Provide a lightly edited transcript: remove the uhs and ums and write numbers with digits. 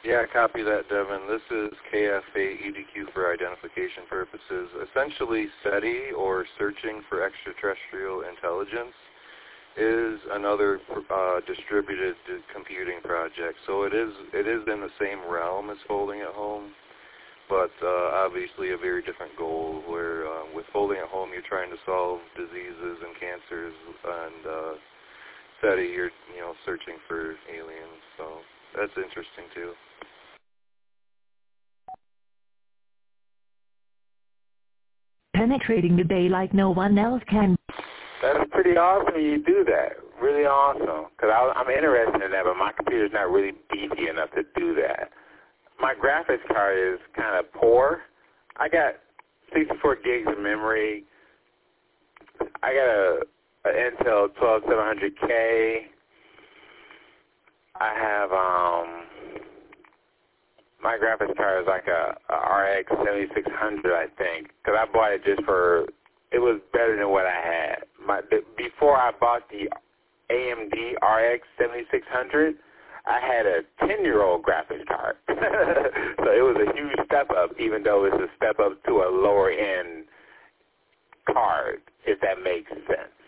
Yeah, copy that, Devin. This is KFA EDQ for identification purposes. Essentially, SETI, or Searching for Extraterrestrial Intelligence, is another distributed computing project. So it is in the same realm as Folding at Home, but obviously a very different goal, where with Folding at Home you're trying to solve diseases and cancers, and SETI you're searching for aliens. So that's interesting too. Penetrating the bay like no one else can. That's pretty awesome you do that. Really awesome. Because I'm interested in that, but my computer's not really beefy enough to do that. My graphics card is kind of poor. I got 64 gigs of memory. I got an Intel 12700K. I have my graphics card is like a RX 7600, I think, because I bought it just for, it was better than what I had. Before I bought the AMD RX 7600, I had a 10-year-old graphics card. So it was a huge step up, even though it's a step up to a lower-end card, if that makes sense.